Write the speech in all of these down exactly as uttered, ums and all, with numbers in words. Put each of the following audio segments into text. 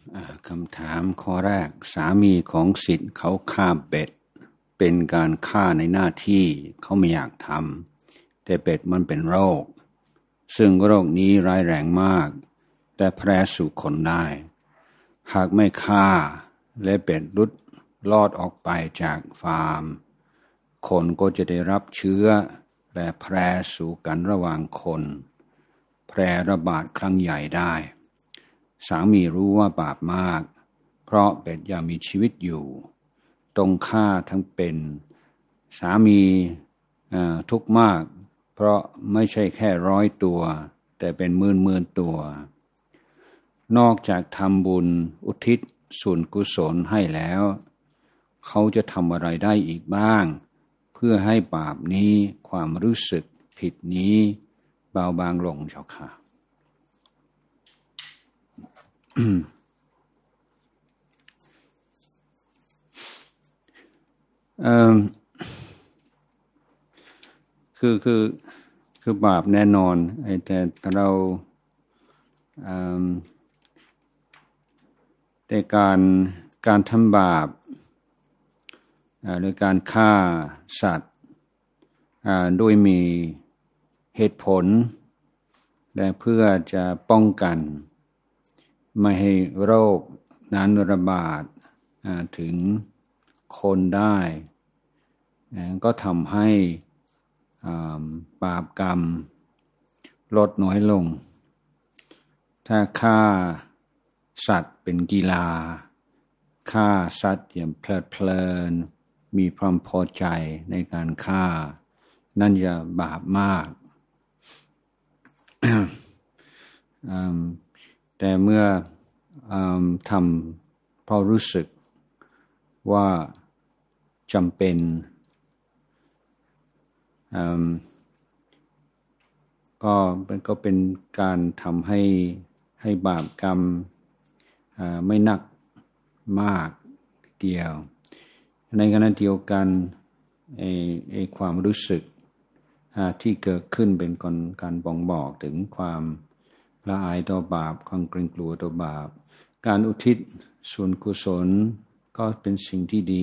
คำถามข้อแรกสามีของศิษย์เขาฆ่าเป็ดเป็นการฆ่าในหน้าที่เขาไม่อยากทำแต่เป็ดมันเป็นโรคซึ่งโรคนี้ร้ายแรงมากแต่แพร่สู่คนได้หากไม่ฆ่าและเป็ดรุดลอดออกไปจากฟาร์มคนก็จะได้รับเชื้อและแพร่สู่กันระหว่างคนแพร่ระบาดครั้งใหญ่ได้สามีรู้ว่าบาปมากเพราะเป็ดยังมีชีวิตอยู่ต้องฆ่าทั้งเป็นสามีทุกข์มากเพราะไม่ใช่แค่ร้อยตัวแต่เป็นหมื่นหมื่นตัวนอกจากทำบุญอุทิศส่วนกุศลให้แล้วเขาจะทำอะไรได้อีกบ้างเพื่อให้บาปนี้ความรู้สึกผิดนี้เบาบางลงเจ้าค่ะ เอ่อคือคือคือบาปแน่นอนแต่เราแต่การการทำบาปหรือการฆ่าสัตว์โดยมีเหตุผลและเพื่อจะป้องกันไม่ให้โรคนั้นระบาดถึงคนได้ก็ทำให้บาปกรรมลดน้อยลงถ้าฆ่าสัตว์เป็นกีฬาฆ่าสัตว์อย่างเพลิดเพลินมีความพอใจในการฆ่านั่นจะบาปมาก แต่เมื่อทำเพราะรู้สึกว่าจำเป็นก็เป็นก็เป็นการทำให้ให้บาปกรรมไม่หนักมากเดียวในขณะเดียวกันไอ้ไอ้ความรู้สึกที่เกิดขึ้นเป็นการบ่งบอกถึงความละอายต่อบาปความเกรงกลัวต่อบาปการอุทิศส่วนกุศลก็เป็นสิ่งที่ดี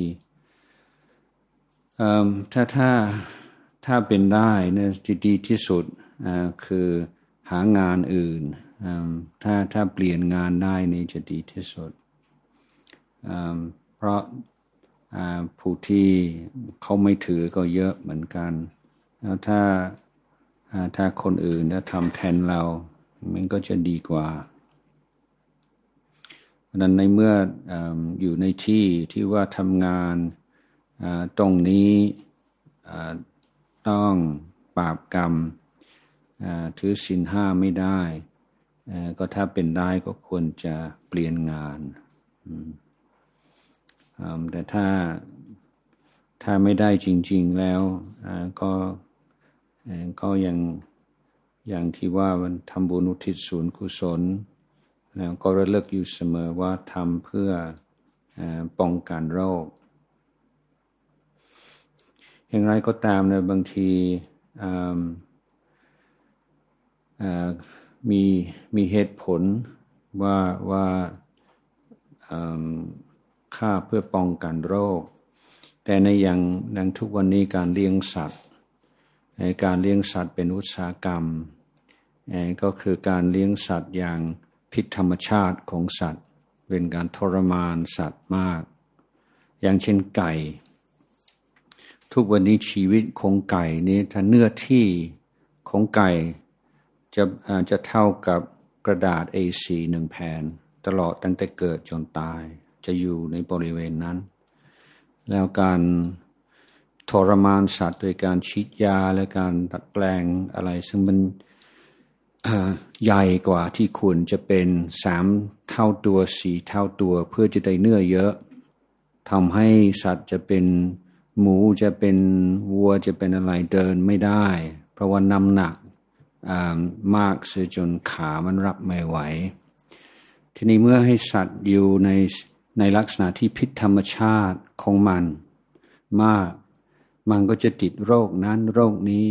ถ้าถ้าถ้าเป็นได้เนี่ยที่ดีที่สุดคือหางานอื่นถ้าถ้าเปลี่ยนงานได้นี่จะดีที่สุดเพราะผู้ที่เขาไม่ถือก็เยอะเหมือนกันแล้วถ้าถ้าคนอื่นจะทำแทนเรามันก็จะดีกว่าดังนั้นในเมื่ออยู่ในที่ที่ว่าทำงานตรงนี้ต้องบาปกรรมถือศีลห้าไม่ได้ก็ถ้าเป็นได้ก็ควรจะเปลี่ยนงานแต่ถ้าถ้าไม่ได้จริงๆแล้วก็ก็ยังอย่างที่ว่ามันทำบุญอุทิศส่วนกุศลแล้วก็ระลึกอยู่เสมอว่าทำเพื่อป้องกันโรคอย่างไรก็ตามนะบางทีมีมีเหตุผลว่าว่าฆ่าเพื่อป้องกันโรคแต่ในอย่างดังทุกวันนี้การเลี้ยงสัตว์ในการเลี้ยงสัตว์เป็นอุตสาหกรรมก็คือการเลี้ยงสัตว์อย่างผิดธรรมชาติของสัตว์เป็นการทรมานสัตว์มากอย่างเช่นไก่ทุกวันนี้ชีวิตของไก่นี้ถ้าเนื้อที่ของไก่จะจะเท่ากับกระดาษ เอ โฟร์ หนึ่งแผ่นตลอดตั้งแต่เกิดจนตายจะอยู่ในบริเวณนั้นแล้วการทรมานสัตว์โดยการฉีดยาและการดัดแปลงอะไรซึ่งมันใหญ่กว่าที่ควรจะเป็นสามเท่าตัวสี่เท่าตัวเพื่อจะได้เนื้อเยอะทำให้สัตว์จะเป็นหมูจะเป็นวัวจะเป็นอะไรเดินไม่ได้เพราะว่าน้ำหนักมากเสียจนขามันรับไม่ไหวทีนี้เมื่อให้สัตว์อยู่ในในลักษณะที่ผิดธรรมชาติของมันมากมันก็จะติดโรคนั้นโรคนี้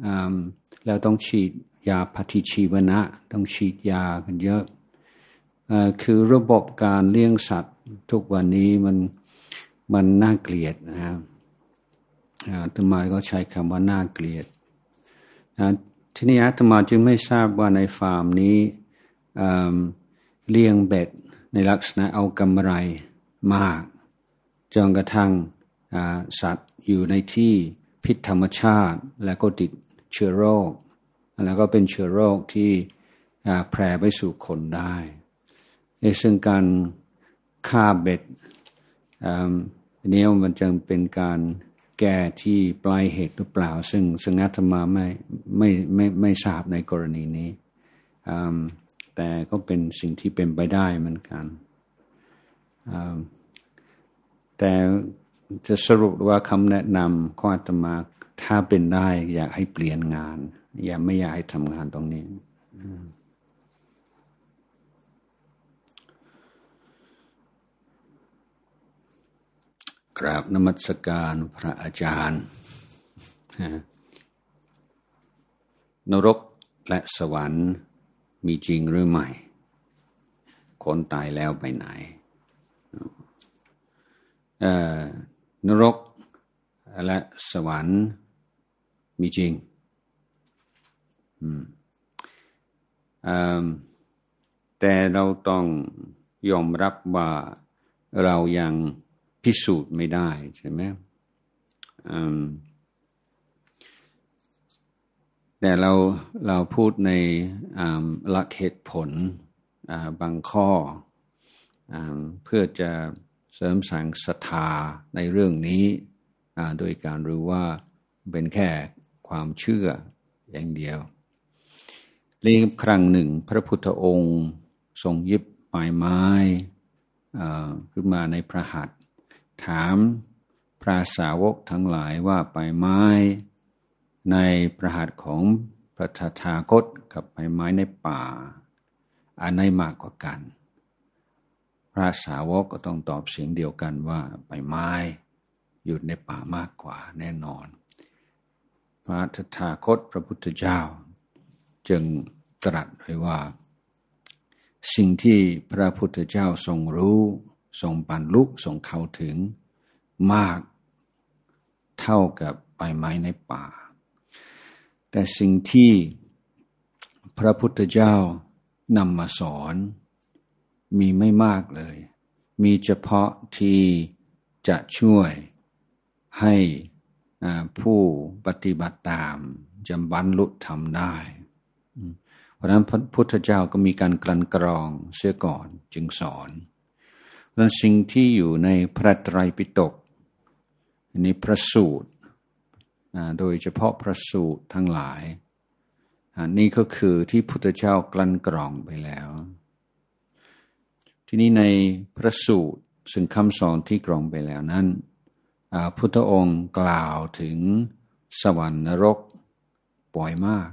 แล้วต้องฉีดยาปฏิชีวนะต้องฉีดยากันเยอะคือระบบการเลี้ยงสัตว์ทุกวันนี้มันมันน่าเกลียดนะครับอาตมาก็ใช้คำว่าน่าเกลียดนะทีนี้อาตมาจึงไม่ทราบว่าในฟาร์มนี้เลี้ยงเบ็ดในลักษณะเอากำไรมากจนกระทั่งสัตว์อยู่ในที่พิษธรรมชาติแล้วก็ติดเชื้อโรคแล้วก็เป็นเชื้อโรคที่แพร่ไปสู่คนได้ซึ่งการฆ่าเบ็ดอันนี้มันจึงเป็นการแก้ที่ปลายเหตุหรือเปล่าซึ่งซึ่งอาตมาไม่ไม่ไม่ไม่ทราบในกรณีนี้แต่ก็เป็นสิ่งที่เป็นไปได้เหมือนกันแต่จะสรุปว่าคำแนะนำของอาตมาถ้าเป็นได้อยากให้เปลี่ยนงานอย่าไม่อยากให้ทำงานตรงนี้กราบนมัสการพระอาจารย์นรกและสวรรค์มีจริงหรือไม่คนตายแล้วไปไหนนรกและสวรรค์มีจริงแต่เราต้องยอมรับว่าเรายังพิสูจน์ไม่ได้ใช่ไหมแต่เราเราพูดในหลักเหตุผลบางข้อเพื่อจะเสริมสร้างศรัทธาในเรื่องนี้โดยการรู้ว่าเป็นแค่ความเชื่ออย่างเดียวเรียกครั้งหนึ่งพระพุทธองค์ทรงหยิบปลายไม้ขึ้นมาในพระหัตถ์ถามพระสาวกทั้งหลายว่าปลายไม้ในพระหัตถ์ของพระตถาคตกับปลายไม้ในป่าอันไหนมากกว่ากันพระสาวกก็ต้องตอบเสียงเดียวกันว่าปลายไม้อยู่ในป่ามากกว่าแน่นอนพระตถาคตพระพุทธเจ้าจึงตรัสไว้ว่าสิ่งที่พระพุทธเจ้าทรงรู้ทรงบรรลุทรงเข้าถึงมากเท่ากับใบไม้ในป่าแต่สิ่งที่พระพุทธเจ้านำมาสอนมีไม่มากเลยมีเฉพาะที่จะช่วยให้ผู้ปฏิบัติตามจะบรรลุธรรมได้เพราะฉะนั้นพระพุทธเจ้าก็มีการกลั่นกรองเสียก่อนจึงสอนเพราะฉะนั้นสิ่งที่อยู่ในพระไตรปิฎกในพระสูตรโดยเฉพาะพระสูตรทั้งหลายนี่ก็คือที่พุทธเจ้ากลั่นกรองไปแล้วที่นี้ในพระสูตรซึ่งคำสอนที่กรองไปแล้วนั้นพุทธองค์กล่าวถึงสวรรค์นรกบ่อยมาก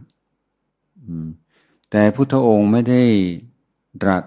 แต่พุทธองค์ไม่ได้ตรัส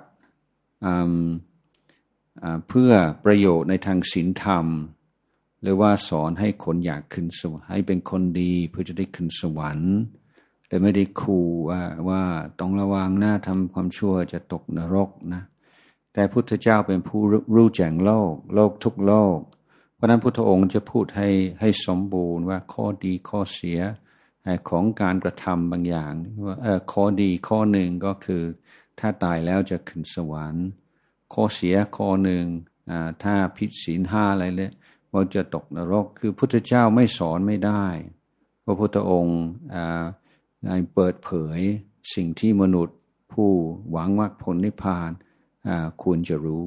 เพื่อประโยชน์ในทางศีลธรรมหรือว่าสอนให้คนอยากขึ้นสวรรค์ให้เป็นคนดีเพื่อจะได้ขึ้นสวรรค์แต่ไม่ได้ขู่ว่าว่าต้องระวังนะทำความชั่วจะตกนรกนะแต่พุทธเจ้าเป็นผู้รู้แจ้งโลกโลกทุกโลกเพราะนั้นพุทธองค์จะพูดให้ให้สมบูรณ์ว่าข้อดีข้อเสียของการกระทำบางอย่างว่าเออข้อดีข้อหนึ่งก็คือถ้าตายแล้วจะขึ้นสวรรค์ข้อเสียข้อหนึ่งอ่าถ้าผิดศีลห้าอะไรเลยว่าจะตกนรกคือพุทธเจ้าไม่สอนไม่ได้พระพุทธองค์อ่าเปิดเผยสิ่งที่มนุษย์ผู้หวังมรรคผลนิพพานอ่าควรจะรู้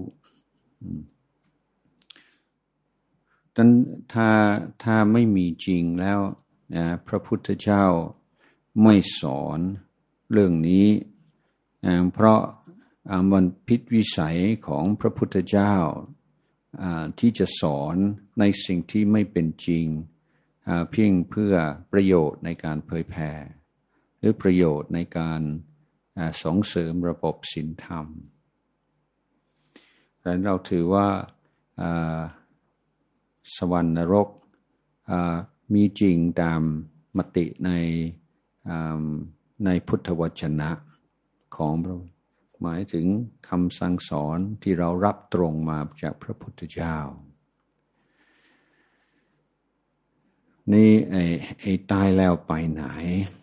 ดังนั้นถ้าถ้าไม่มีจริงแล้วพระพุทธเจ้าไม่สอนเรื่องนี้เพราะมันผิดวิสัยของพระพุทธเจ้าที่จะสอนในสิ่งที่ไม่เป็นจริงเพียงเพื่อประโยชน์ในการเผยแผ่หรือประโยชน์ในการส่งเสริมระบบศีลธรรมดังนั้นเราถือว่าสวรรค์นรกมีจริงตามมติในในพุทธวจนะของพระหมายถึงคำสั่งสอนที่เรารับตรงมาจากพระพุทธเจ้านี่ไอ้ไอ้ตายแล้วไปไหน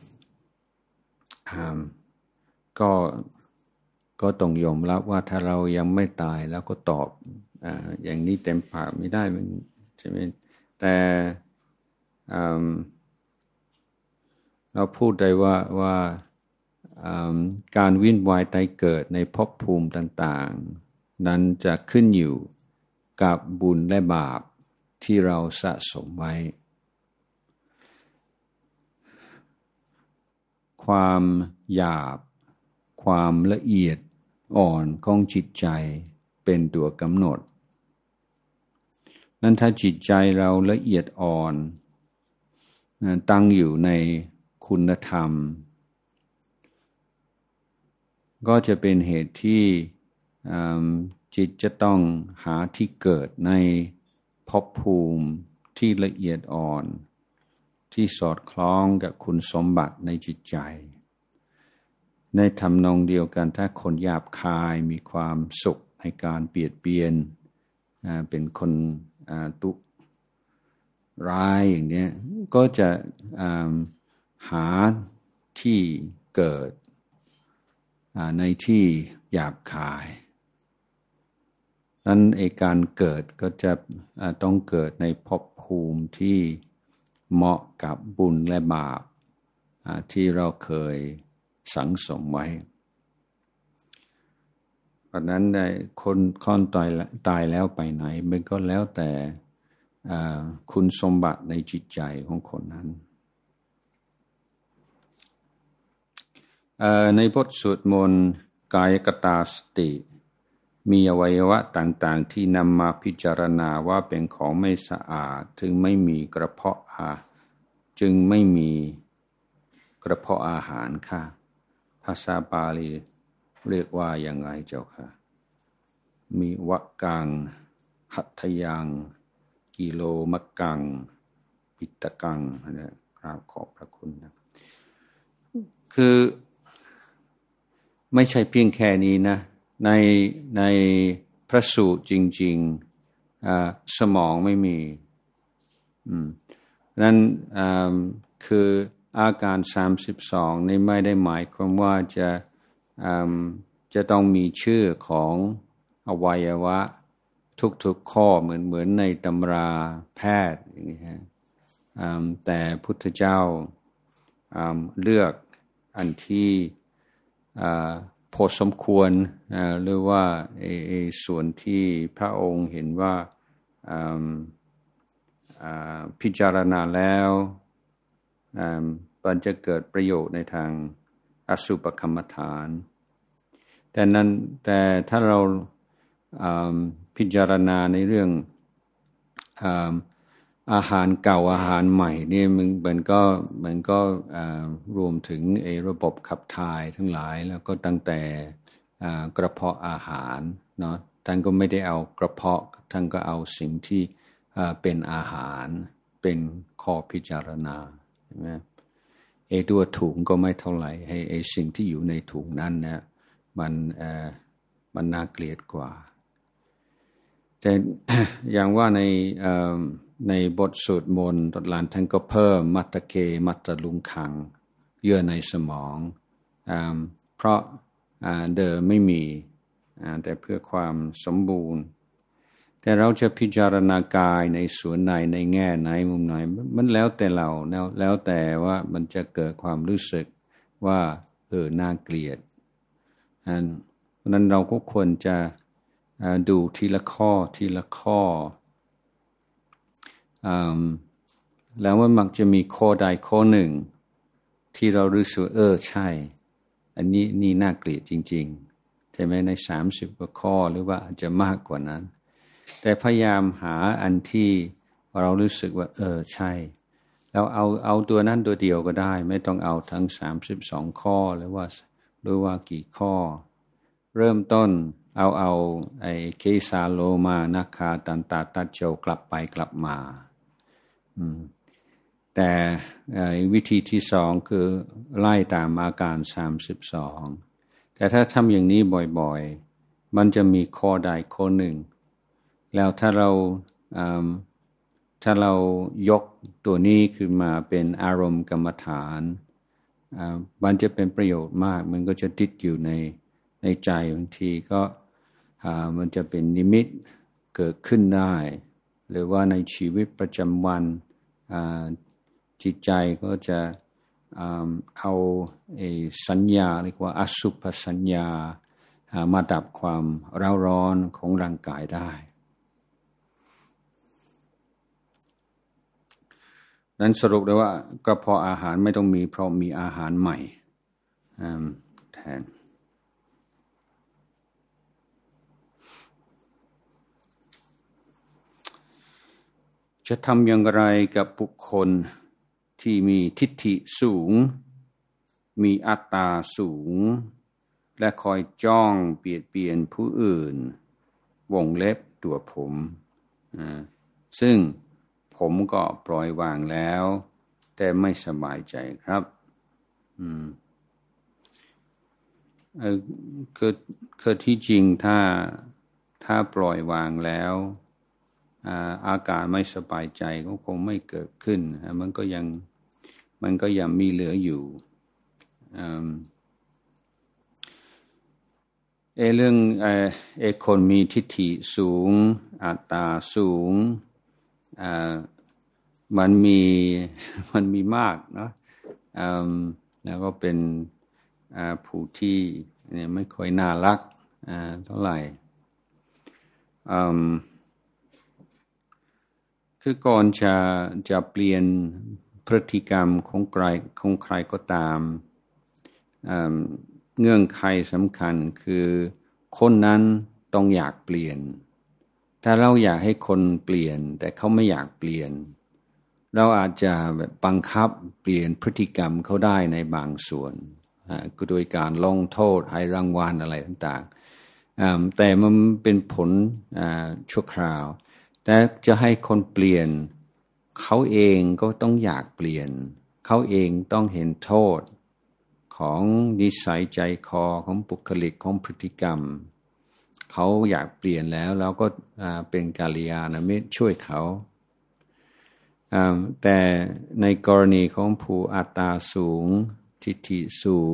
อ่าก็ก็ต้องยอมรับว่าถ้าเรายังไม่ตายแล้วก็ตอบอ่าอย่างนี้เต็มปากไม่ได้มันใช่ไหมแต่อ่าเราพูดได้ว่าว่าการวิ่นวายตายเกิดในภพภูมิต่างๆนั้นจะขึ้นอยู่กับบุญและบาปที่เราสะสมไว้ความหยาบความละเอียดอ่อนของจิตใจเป็นตัวกำหนดนั้นถ้าจิตใจเราละเอียดอ่อนตั้งอยู่ในคุณธรรมก็จะเป็นเหตุที่จิตจะต้องหาที่เกิดในภพภูมิที่ละเอียดอ่อนที่สอดคล้องกับคุณสมบัติในจิตใจในทำนองเดียวกันถ้าคนหยาบคายมีความสุขในการเบียดเบียนเป็นคนตุร้ายอย่างนี้ก็จะหาที่เกิดในที่หยาบคายนั้นไอ้การเกิดก็จะต้องเกิดในภพภูมิที่เหมาะกับบุญและบาปที่เราเคยสังสมไว้เพราะนั้นได้คนค่อนตายตายแล้วไปไหนมันก็แล้วแต่คุณสมบัติในจิตใจของคนนั้นในบทสวดมนต์กายกตาสติมีอวัยวะต่างๆที่นำมาพิจารณาว่าเป็นของไม่สะอาดถึงไม่มีกระเพาะอาจึงไม่มีกระเพาะอาหารค่ะภาษาบาลีเรียกว่าอย่างไรเจ้าค่ะมีวะกังหัตถยังกิโลมะกังปิตกังนะกราบขอบพระคุณนะคือไม่ใช่เพียงแค่นี้นะในในพระสูตรจริงๆสมองไม่มีนั้นคืออาการสามสิบสองนี่ไม่ได้หมายความว่าจะจะต้องมีชื่อของอวัยวะทุกๆข้อเหมือนเหมือนในตำราแพทย์อย่างนี้ฮะแต่พุทธเจ้าเลือกอันที่พอสมควรหรือว่าส่วนที่พระองค์เห็นว่าพิจารณาแล้วมันจะเกิดประโยชน์ในทางอสุปกรรมฐานแต่นั้นแต่ถ้าเราพิจารณาในเรื่องอาหารเก่าอาหารใหม่นี่มันมันก็มันก็รวมถึงไอ้ระบบขับถ่ายทั้งหลายแล้วก็ตั้งแต่กระเพาะอาหารเนาะท่านก็ไม่ได้เอากระเพาะท่านก็เอาสิ่งที่เป็นอาหารเป็นข้อพิจารณาใช่ไหมไอ้ตัวถุงก็ไม่เท่าไหร่ให้ไอ้สิ่งที่อยู่ในถุงนั้นเนี่ยมันเอ่อมันน่าเกลียดกว่าแต่ อย่างว่าในในบทสวดมนต์ตอนหลังท่านก็เพิ่มมัตตเกมัตตลุงคังเยื่อในสมองเพราะเดิมไม่มีแต่เพื่อความสมบูรณ์แต่เราจะพิจารณากายในส่วนไหนในแง่ไหนมุมไหนมันแล้วแต่เราแล้วแล้วแต่ว่ามันจะเกิดความรู้สึกว่าเออน่าเกลียดเพราะนั้นเราก็ควรจะดูทีละข้อทีละข้อแล้วมันมักจะมีข้อใดข้อหนึ่งที่เรารู้สึกเออใช่อันนี้นี่น่าเกลียดจริงๆใช่ไหมในสามสิบกว่าข้อหรือว่าอาจจะมากกว่านั้นแต่พยายามหาอันที่เรารู้สึกว่าเออใช่แล้วเอาเอาตัวนั้นตัวเดียวก็ได้ไม่ต้องเอาทั้งสามสิบสองข้อหรือว่าหรือว่ากี่ข้อเริ่มต้นเอาเอาไอ้เคสาโลมานาคาตันตาตัจโจกลับไปกลับมาแต่วิธีที่สองคือไล่ตามอาการสามสิบสองแต่แต่ถ้าทำอย่างนี้บ่อยๆมันจะมีข้อใดข้อหนึ่งแล้วถ้าเราถ้าเรายกตัวนี้ขึ้นมาเป็นอารมณ์กรรมฐานมันจะเป็นประโยชน์มากมันก็จะติดอยู่ในในใจบางทีก็มันจะเป็นนิมิตเกิดขึ้นได้หรือว่าในชีวิตประจำวันจิตใจก็จะเอาสัญญาเรียกว่าอสุภสัญญามาดับความเร่าร้อนของร่างกายได้นั้นสรุปได้ว่ากระเพาะอาหารไม่ต้องมีเพราะมีอาหารใหม่แทนจะทำอย่างไรกับบุคคลที่มีทิฏฐิสูงมีอัตตาสูงและคอยจ้องเบียดเบียนผู้อื่นวงเล็บตัวผมซึ่งผมก็ปล่อยวางแล้วแต่ไม่สบายใจครับอืมเออคือคือที่จริงถ้าถ้าปล่อยวางแล้วอาอาการไม่สบายใจก็คงไม่เกิดขึ้นมันก็ยังมันก็ยังมีเหลืออยู่เออเอเรื่องเออเอคนมีทิฏฐิสูงอัตตาสูงอ่ามันมีมันมีมากเนาะแล้วก็เป็นผู้ที่เนี่ยไม่ค่อยน่ารักเท่าไหร่คือก่อนจะจะเปลี่ยนพฤติกรรมของใครของใครก็ตามเงื่อนไขสำคัญคือคนนั้นต้องอยากเปลี่ยนถ้าเราอยากให้คนเปลี่ยนแต่เขาไม่อยากเปลี่ยนเราอาจจะแบบบังคับเปลี่ยนพฤติกรรมเขาได้ในบางส่วนก็โดยการลงโทษให้รางวัลอะไรต่างๆแต่มันเป็นผลชั่วคราวแต่จะให้คนเปลี่ยนเขาเองก็ต้องอยากเปลี่ยนเขาเองต้องเห็นโทษของนิสัยใจคอของบุคลิกของพฤติกรรมเขาอยากเปลี่ยนแล้วเราก็เป็นกัลยาณมิตรช่วยเขาแต่ในกรณีของผู้อัตตาสูงทิฏฐิสูง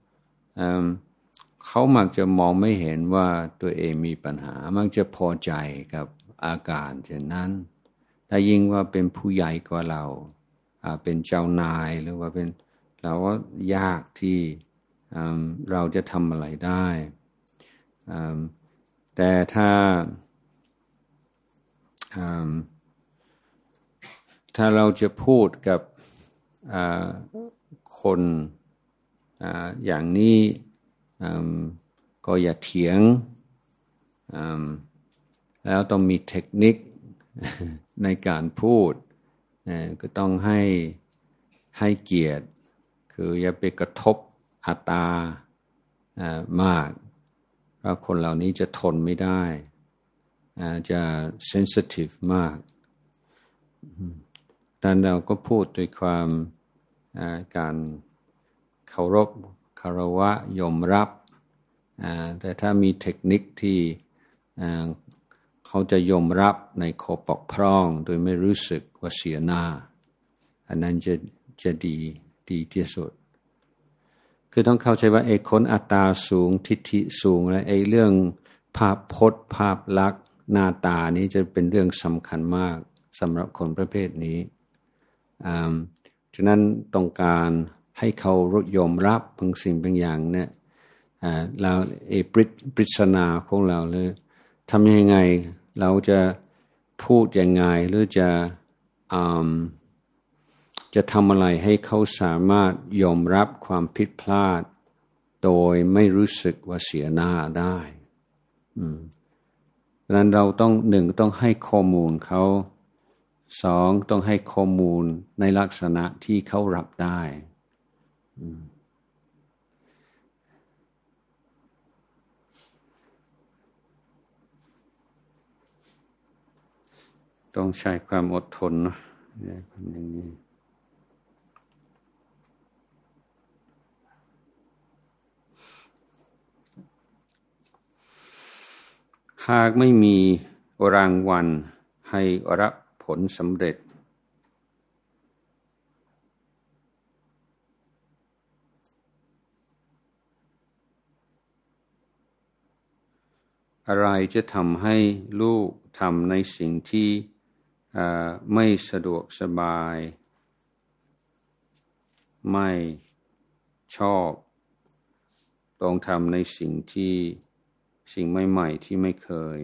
เขามักจะมองไม่เห็นว่าตัวเองมีปัญหามักจะพอใจกับอาการเช่นนั้นถ้ายิ่งว่าเป็นผู้ใหญ่กว่าเราเป็นเจ้านายหรือว่าเป็นเราก็ยากที่เราจะทำอะไรได้แต่ถ้าถ้าเราจะพูดกับคนอย่างนี้ก็อย่าเถียงแล้วต้องมีเทคนิคในการพูดก็ต้องให้ให้เกียรติคืออย่าไปกระทบอัตตามากเพราะคนเหล่านี้จะทนไม่ได้จะเซนซิทีฟมากดังนั้นเราก็พูดด้วยความการเคารพคารวะยอมรับแต่ถ้ามีเทคนิคที่เขาจะยอมรับในข้อบกพร่องโดยไม่รู้สึกว่าเสียหน้าอันนั้นจะจะดีดีที่สุดคือต้องเข้าใจว่าไอ้คนอัตตาสูงทิฏฐิสูงและไอ้เรื่องภาพพจน์ภาพลักษณ์หน้าตานี้จะเป็นเรื่องสำคัญมากสำหรับคนประเภทนี้ฉะนั้นต้องการให้เขายอมรับบางสิ่งบางอย่างเนี่ยเราไอ้ปริศนาของเราเลยทำยังไงเราจะพูดยังไงหรือจะจะทำอะไรให้เขาสามารถยอมรับความผิดพลาดโดยไม่รู้สึกว่าเสียหน้าได้ดังนั้นเราต้องหนึ่งต้องให้ข้อมูลเขาสองต้องให้ข้อมูลในลักษณะที่เขารับได้ต้องใช้ความอดทนนะอย่างนี้หากไม่มีรางวัลให้รับผลสำเร็จอะไรจะทำให้ลูกทำในสิ่งที่ไม่สะดวกสบายไม่ชอบต้องทำในสิ่งที่สิ่งใหม่ๆที่ไม่เคย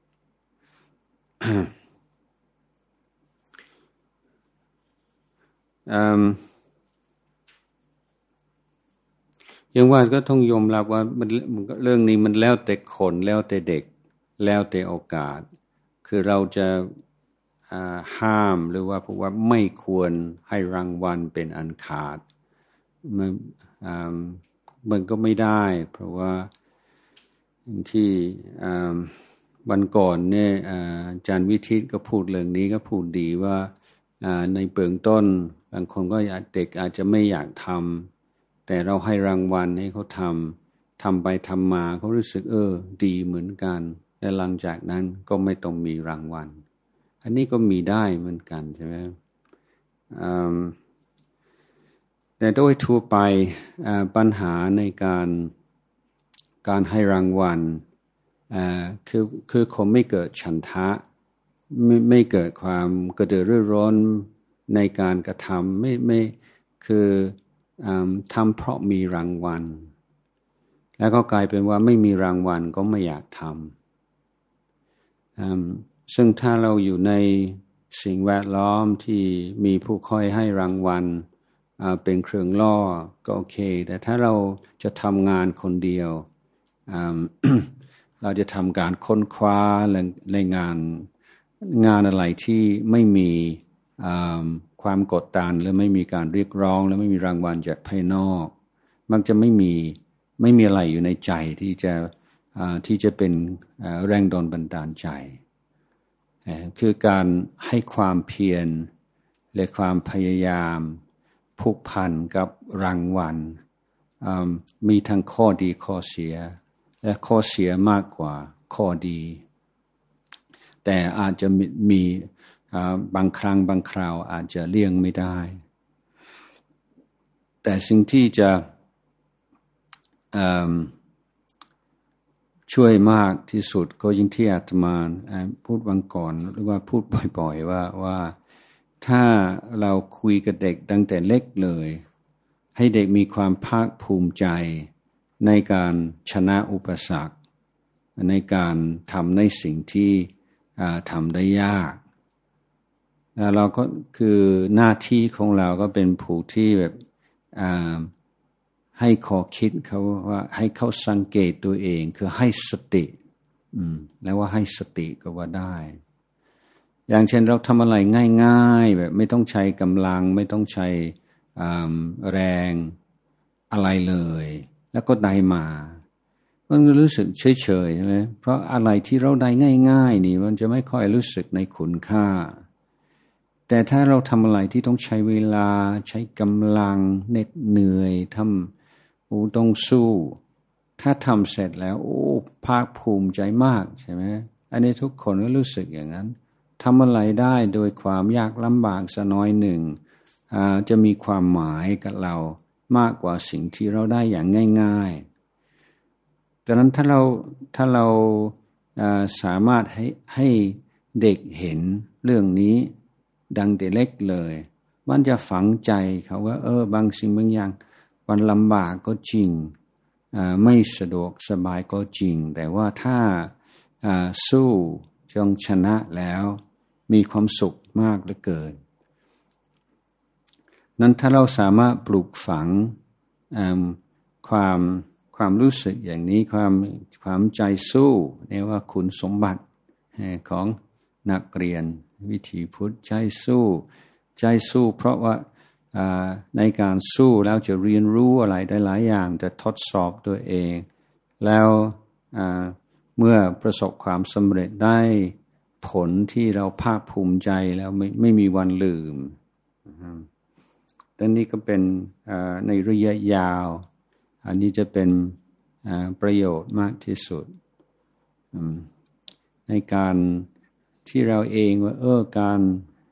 um, ยังว่าก็ต้องยอมรับว่ามันเรื่องนี้มันแล้วแต่คนแล้วแต่เด็กแล้วแต่โอกาสคือเราจะห้ามหรือว่าเพราะว่าไม่ควรให้รางวัลเป็นอันขาดมันมันก็ไม่ได้เพราะว่าที่วันก่อนเนี่ยอาจารย์วิทิตก็พูดเรื่องนี้ก็พูดดีว่าในเบื้องต้นบางคนก็เด็กอาจจะไม่อยากทำแต่เราให้รางวัลให้เขาทำทำไปทำมาเขารู้สึกเออดีเหมือนกันและหลังจากนั้นก็ไม่ต้องมีรางวัลอันนี้ก็มีได้เหมือนกันใช่ไหมแต่โดยทั่วไปปัญหาในการการให้รางวัลคือคือคงไม่เกิดฉันทะไม่ไม่เกิดความกระตือรือร้นในการกระทำไม่ไม่คือทำเพราะมีรางวัลแล้วก็กลายเป็นว่าไม่มีรางวัลก็ไม่อยากทำซึ่งถ้าเราอยู่ในสิ่งแวดล้อมที่มีผู้คอยให้รางวัลเป็นเครื่องล่อก็โอเคแต่ถ้าเราจะทำงานคนเดียว เราจะทำการค้นคว้าในงานงานอะไรที่ไม่มีความกดดันและไม่มีการเรียกร้องและไม่มีรางวัลจากภายนอกมักจะไม่มีไม่มีอะไรอยู่ในใจที่จะที่จะเป็นแรงดลบันดาลใจคือการให้ความเพียรและความพยายามผูกพันกับรางวัลมีทั้งข้อดีข้อเสียและข้อเสียมากกว่าข้อดีแต่อาจจะมีบางครั้งบางคราวอาจจะเลี่ยงไม่ได้แต่สิ่งที่จะช่วยมากที่สุดก็ยิ่งที่อาตมาพูดวันก่อนหรือว่าพูดบ่อยๆว่าว่าถ้าเราคุยกับเด็กตั้งแต่เล็กเลยให้เด็กมีความภาคภูมิใจในการชนะอุปสรรคในการทำในสิ่งที่ทำได้ยากแล้วเราก็คือหน้าที่ของเราก็เป็นผู้ที่แบบให้ข้อคิดเขาว่าให้เขาสังเกตตัวเองคือให้สติอืมแล้วว่าให้สติก็ว่าได้อย่างเช่นเราทำอะไรง่ายๆแบบไม่ต้องใช้กำลังไม่ต้องใช้แรงอะไรเลยแล้วก็ได้มามันรู้สึกเฉยๆใช่ไหมเพราะอะไรที่เราได้ง่ายๆนี่มันจะไม่ค่อยรู้สึกในคุณค่าแต่ถ้าเราทำอะไรที่ต้องใช้เวลาใช้กำลังเหน็ดเหนื่อยทำโอ้ต้องสู้ถ้าทำเสร็จแล้วโอ้ภาคภูมิใจมากใช่ไหมอันนี้ทุกคนก็รู้สึกอย่างนั้นทำอะไรได้โดยความยากลำบากสักน้อยหนึ่งจะมีความหมายกับเรามากกว่าสิ่งที่เราได้อย่างง่ายๆดังนั้นถ้าเราถ้าเราสามารถให้ให้เด็กเห็นเรื่องนี้ดังแต่เล็กเลยมันจะฝังใจเขาว่าเออบางสิ่งบางอย่างมันลำบากก็จริงไม่สะดวกสบายก็จริงแต่ว่าถ้าสู้จงชนะแล้วมีความสุขมากเหลือเกินนั้นถ้าเราสามารถปลูกฝังความความรู้สึกอย่างนี้ความความใจสู้เรียกว่าคุณสมบัติของนักเรียนวิถีพุทธใจสู้ใจสู้เพราะว่าในการสู้แล้วจะเรียนรู้อะไรได้หลายอย่างจะทดสอบตัวเองแล้วเมื่อประสบความสำเร็จได้ผลที่เราภาคภูมิใจแล้วไม่ไม่มีวันลืมดังนี้ก็เป็นในระยะยาวอันนี้จะเป็นประโยชน์มากที่สุดในการที่เราเองว่าเออการ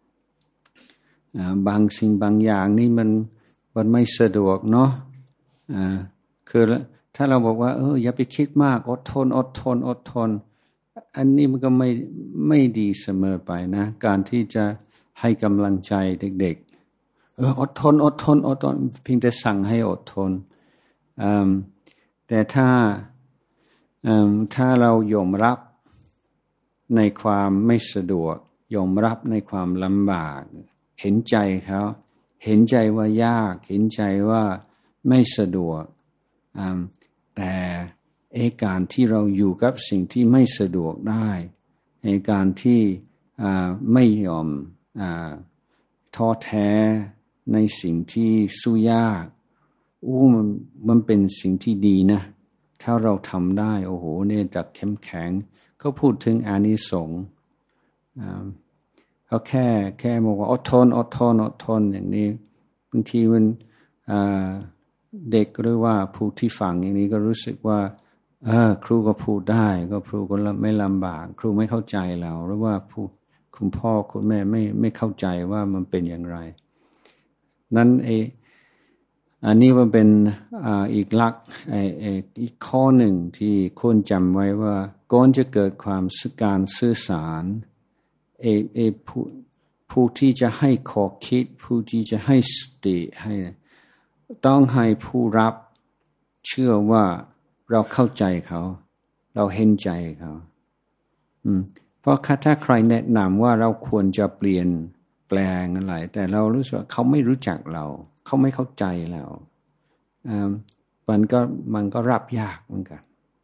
บางสิ่งบางอย่างนี่มันมันไม่สะดวกเนาะอ่าคือถ้าเราบอกว่าเอออย่าไปคิดมากอดทนอดทนอดทนอันนี้มันก็ไม่ไม่ดีเสมอไปนะการที่จะให้กำลังใจเด็กๆเอออดทนอดทนอดทนเพียงแต่สั่งให้อดทนอืมแต่ถ้าอืมถ้าเรายอมรับในความไม่สะดวกยอมรับในความลำบากเห็นใจเขาเห็นใจว่ายากเห็นใจว่าไม่สะดวกแต่เอการที่เราอยู่กับสิ่งที่ไม่สะดวกได้ในการที่ไม่ยอมท้อแท้ในสิ่งที่สู้ยากอู้มันมันเป็นสิ่งที่ดีนะถ้าเราทำได้โอ้โหเนี่ยจากเข้มแข็งเขาพูดถึงอานิสงส์เขาแค่แค่บอกว่าอดทนอดทนอดทนอย่างนี้บางทีมันเด็กหรือว่าผู้ที่ฟังอย่างนี้ก็รู้สึกว่าเออครูก็พูดได้ก็ครูก็ไม่ลำบากครูไม่เข้าใจเราหรือว่าผู้คุณพ่อคุณแม่ไม่ไม่เข้าใจว่ามันเป็นอย่างไรนั้นเออันนี้มันเป็นอ่าอีกหลักไอ้ไอ้อีกข้อหนึ่งที่ควรจำไว้ว่าก่อนจะเกิดความการสื่อสารเอเอผู้ผู้ที่จะให้ข้อคิดผู้ที่จะให้สติให้ต้องให้ผู้รับเชื่อว่าเราเข้าใจเขาเราเห็นใจเขาอืมเพราะถ้าใครแนะนำว่าเราควรจะเปลี่ยนแปลงอะไรแต่เรารู้สึกว่าเขาไม่รู้จักเราเขาไม่เข้าใจเราอ่ามันก็มันก็รับยากเหมือนกัน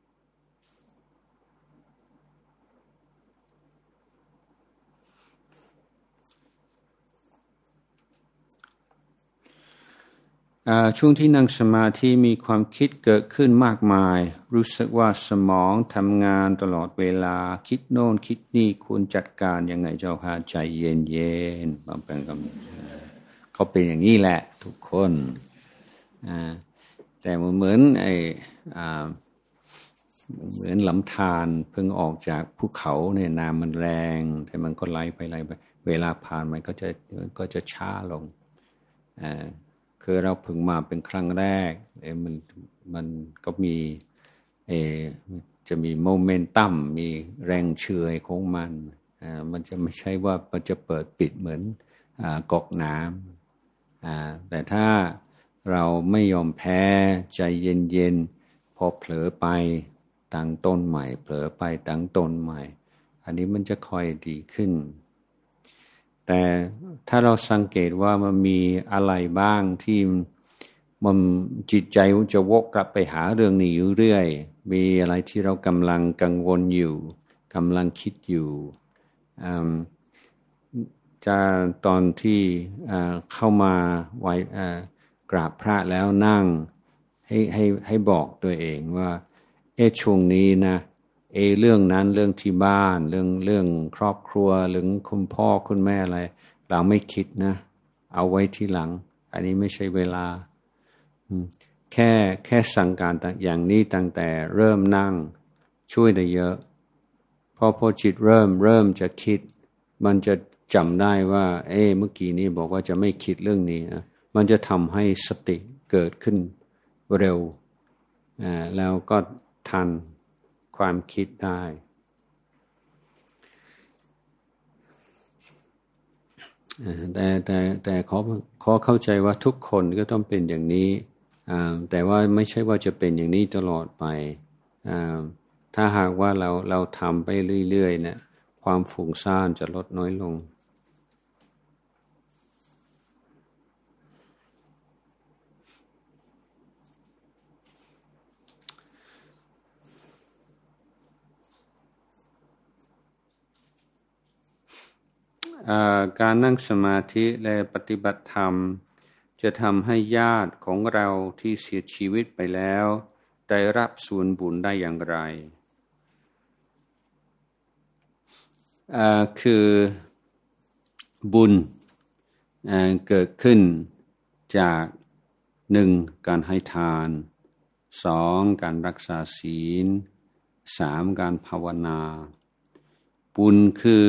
ช่วงที่นั่งสมาธิมีความคิดเกิดขึ้นมากมายรู้สึกว่าสมองทำงานตลอดเวลาคิดโน่นคิดนี่ควรจัดการยังไงเจ้าค่ะใจเย็นๆบางเป็นกับเขาเป็นอย่างนี้แหละทุกคนแต่เหมือนไอ้เหมือนลำธารเพิ่งออกจากภูเขาเนี่ยน้ำมันแรงแต่มันก็ไหลไปไหลไปเวลาผ่านมันก็จะก็จะช้าลงอ่าคือเราเพิ่งมาเป็นครั้งแรกเอมันมันก็มีเอจะมีโมเมนตัมมีแรงเฉื่อยของมันอ่ามันจะไม่ใช่ว่ามันจะเปิดปิดเหมือนอ่ากอกน้ำอ่าแต่ถ้าเราไม่ยอมแพ้ใจเย็นๆพอเผลอไปตั้งต้นใหม่เผลอไปตั้งต้นใหม่อันนี้มันจะค่อยดีขึ้นแต่ถ้าเราสังเกตว่ามันมีอะไรบ้างที่มันจิตใจจะวกกลับไปหาเรื่องนี้อยู่เรื่อยมีอะไรที่เรากำลังกังวลอยู่กำลังคิดอยู่จะตอนที่เข้ามาไว้กราบพระแล้วนั่งให้ให้ให้บอกตัวเองว่าเอ๊ะช่วงนี้นะเอเรื่องนั้นเรื่องที่บ้านเรื่องเรื่องครอบครัวหรือคุณพ่อคุณแม่อะไรเราไม่คิดนะเอาไว้ทีหลังอันนี้ไม่ใช่เวลาแค่แค่สั่งการอย่างนี้ตั้งแต่เริ่มนั่งช่วยได้เยอะพอพอจิตเริ่มเริ่มจะคิดมันจะจำได้ว่าเอ๊ะเมื่อกี้นี้บอกว่าจะไม่คิดเรื่องนี้นะมันจะทำให้สติเกิดขึ้นเร็วอ่าแล้วก็ทันความคิดได้แต่แต่แต่ขอขอเข้าใจว่าทุกคนก็ต้องเป็นอย่างนี้แต่ว่าไม่ใช่ว่าจะเป็นอย่างนี้ตลอดไปถ้าหากว่าเราเราทำไปเรื่อยๆเนี่ยความฟุ้งซ่านจะลดน้อยลงการนั่งสมาธิและปฏิบัติธรรมจะทำให้ญาติของเราที่เสียชีวิตไปแล้วได้รับส่วนบุญได้อย่างไรคือบุญเกิดขึ้นจากหนึ่งการให้ทานสองการรักษาศีลสามการภาวนาบุญคือ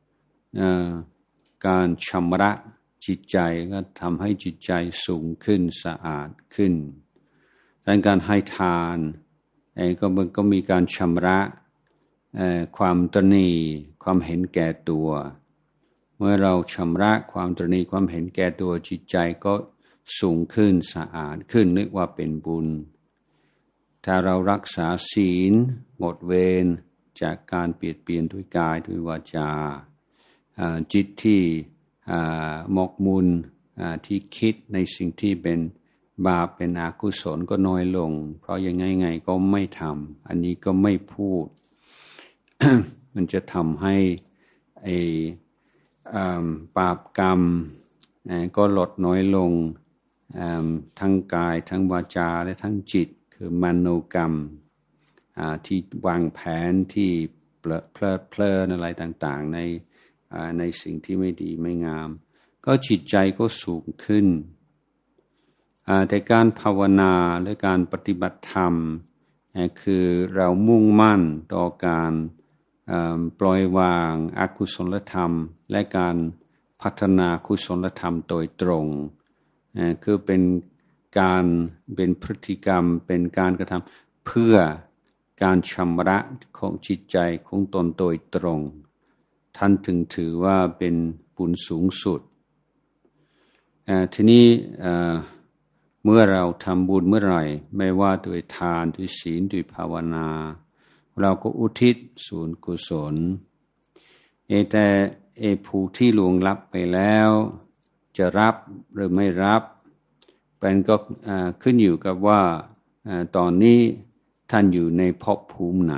การชำระจิตใจก็ทำให้จิตใจสูงขึ้นสะอาดขึ้นดังการให้ทานก็มันก็มีการชำระความตนีความเห็นแก่ตัวเมื่อเราชำระความตนีความเห็นแก่ตัวจิตใจก็สูงขึ้นสะอาดขึ้นเรียกว่าเป็นบุญถ้าเรารักษาศีลงดเว้นจากการเปลี่ยนเปลี่ยนด้วยกายด้วยวาจาจิตที่หมกมุ่นที่คิดในสิ่งที่เป็นบาปเป็นอกุศลก็น้อยลงเพราะยังไงไงก็ไม่ทำอันนี้ก็ไม่พูด มันจะทำให้ไอ้บาปกรรมก็ลดน้อยลงทั้งกายทั้งวาจาและทั้งจิตคือมโนกรรมที่วางแผนที่เพลิดเพลินอะไรต่างๆในในสิ่งที่ไม่ดีไม่งามก็จิตใจก็สูงขึ้นแต่การภาวนาและการปฏิบัติธรรมคือเรามุ่งมั่นต่อการปล่อยวางอกุศลธรรมและการพัฒนากุศลธรรมโดยตรงคือเป็นการเป็นพฤติกรรมเป็นการกระทำเพื่อการชำระของจิตใจของตนโดยตรงท่านถึงถือว่าเป็นบุญสูงสุดทีนี้เมื่อเราทำบุญเมื่อไหร่ไม่ว่าด้วยทานด้วยศีลด้วยภาวนาเราก็อุทิศส่วนกุศลแต่ไอ้ผู้ที่ล่วงลับไปแล้วจะรับหรือไม่รับเป็นก็ขึ้นอยู่กับว่าตอนนี้ท่านอยู่ในภพภูมิไหน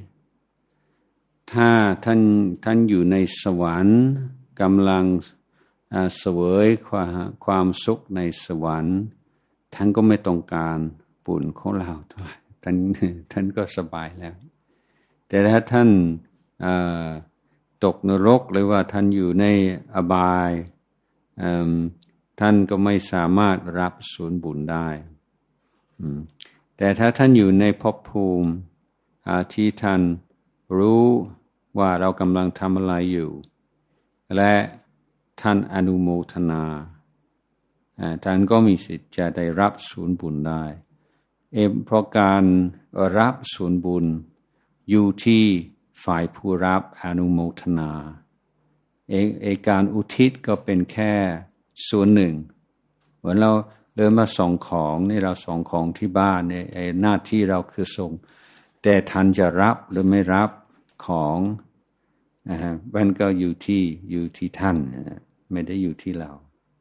ถ้าท่านท่านอยู่ในสวรรค์กำลังเสวยความสุขในสวรรค์ท่านก็ไม่ต้องการบุญของเราเท่าไหร่ท่านท่านก็สบายแล้วแต่ถ้าท่านตกนรกหรือว่าท่านอยู่ในอบายท่านก็ไม่สามารถรับส่วนบุญได้แต่ถ้าท่านอยู่ในภพภูมิที่ท่านรู้ว่าเรากำลังทำอะไรอยู่และท่านอนุโมทนาท่านก็มีสิทธิ์จะได้รับส่วนบุญได้เอเพราะการรับส่วนบุญอยู่ที่ฝ่ายผู้รับอนุโมทนาเอเอการอุทิศก็เป็นแค่ส่วนหนึ่งเหมือนเราเดินมาส่งของนี่เราส่งของที่บ้านเนี่ยไอ้หน้าที่เราคือส่งแต่ท่านจะรับหรือไม่รับของนะฮะมันก็อยู่ที่อยู่ที่ท่านไม่ได้อยู่ที่เรา